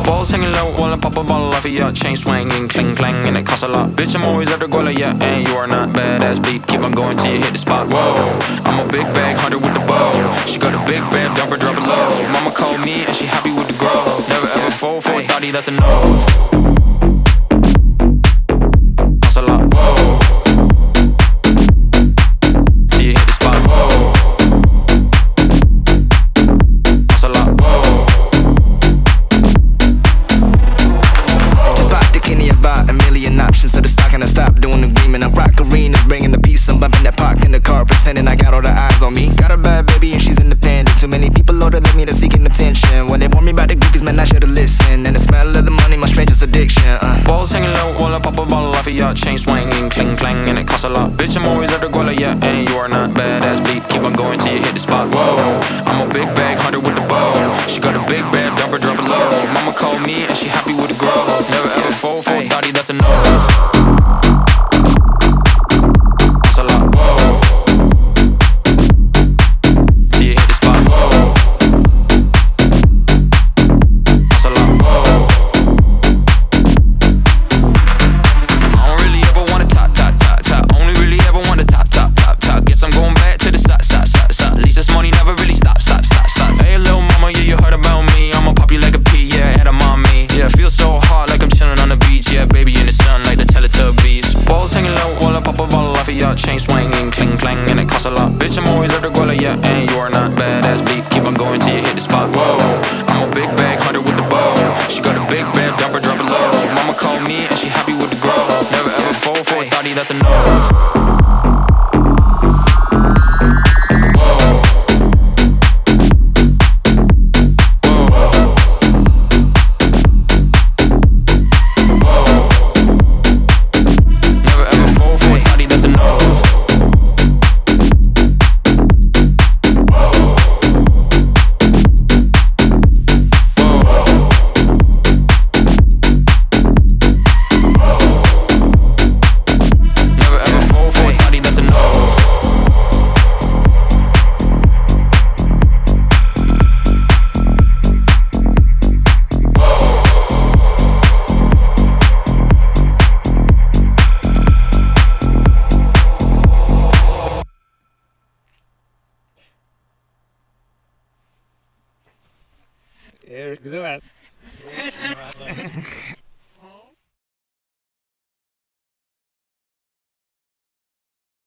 Balls hanging low while I pop a bottle off of ya. Chain swinging, cling clang, and it costs a lot. Bitch, I'm always at the goal, yeah, and you are not badass beat. Keep on going till you hit the spot. Whoa, I'm a big bag hunter with the bow. She got a big bed, dump her, drop it low. Mama called me and she happy with the grow. Never ever fall for a thotty, that's a no. Costs a lot. Whoa, till you hit the spot. Whoa, costs a lot. Whoa. About a million options, so the stock and I stop doing agreement. I rock arenas, bringing the peace. I'm bumping that park in the car, pretending I got all the eyes on me. Got a bad baby and she's independent. Too many people older than me that's seeking attention. When they warn me about the goofies, man, I should've listened. And the smell of the money, my strangest addiction. Balls hanging low while I pop a bottle off of ya. Chain swinging, cling clang, and it costs a lot. Bitch, I'm always at the goal, yeah, and you are not badass beat. Keep on going till you hit the spot. Whoa, I'm a big bag hunter with the bow. She got a big bed, dump her, drop it low. Mama called me and she happy with the grow. Never ever fall for a thotty, that's a no. That's a lot. Whoa, till you hit the spot. Whoa, that's a lot. Whoa, I don't really ever wanna top. Only really ever wanna top. Guess I'm going back to the side. At least this money never really stop. Hey little mama, yeah, you heard about me. I'ma pop you like a pea, yeah, head of mommy. Yeah, feel so hot like I'm chilling on the beach. Yeah, baby in the sun like the Teletubbies. Balls hanging low while I pop a bottle off of ya. Chain swinging, cling clang, and it costs a lot. Bitch, I'm always at the goal, yeah, and you are not badass beat. Keep on going till you hit the spot. Whoa, I'm a big bag hunter with the bow. She got a big bed, dump her, drop it low. Mama called me and she happy with the grow. Never ever fall for a thotty, that's a no. Erik Zoet.